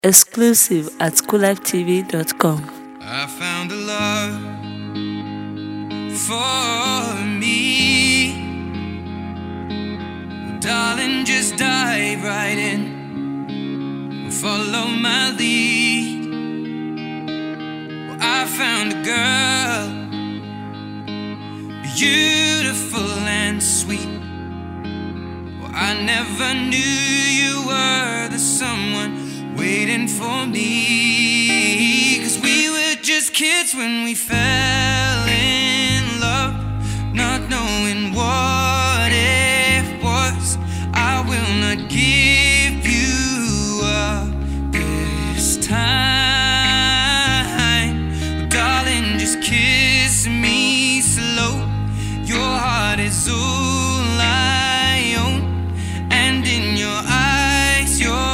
Exclusive at coolivetv.com. I found a love for me. Darling, just dive right in and follow my lead. Well, I found a girl, beautiful and sweet. Well, I never knew you were the someone waiting for me, 'cause we were just kids when we fell in love, not knowing what it was. I will not give you up this time. Darling, just kiss me slow. Your heart is all I own, and in your eyes you're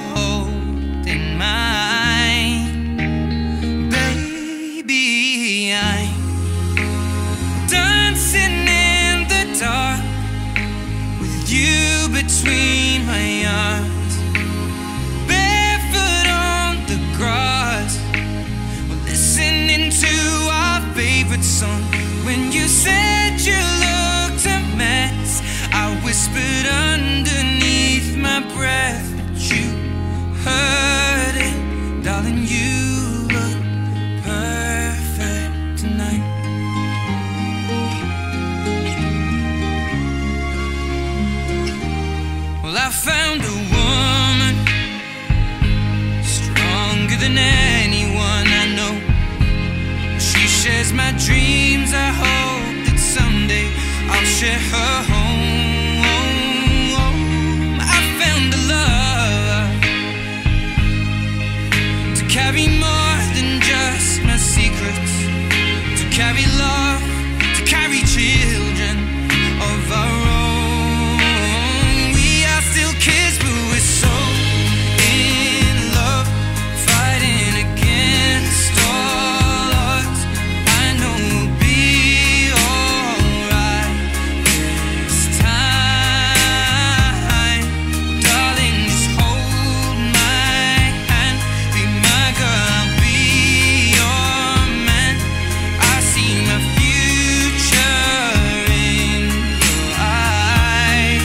you between my arms, barefoot on the grass. We're listening to our favorite song. When you said you looked a mess, I whispered underneath my breath, but you heard it. Darling, you look perfect tonight. Well, I found a woman stronger than anyone I know. She shares my dreams. I hope that someday I'll share her home. I found a love to carry more than just my secrets, to carry love, to carry children of our own. Kids, but we're so in love, fighting against all odds. I know we'll be alright this time. Darling, just hold my hand, be my girl, I'll be your man. I see my future in your eyes.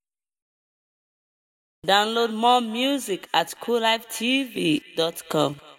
Download more music at coolivetv.com.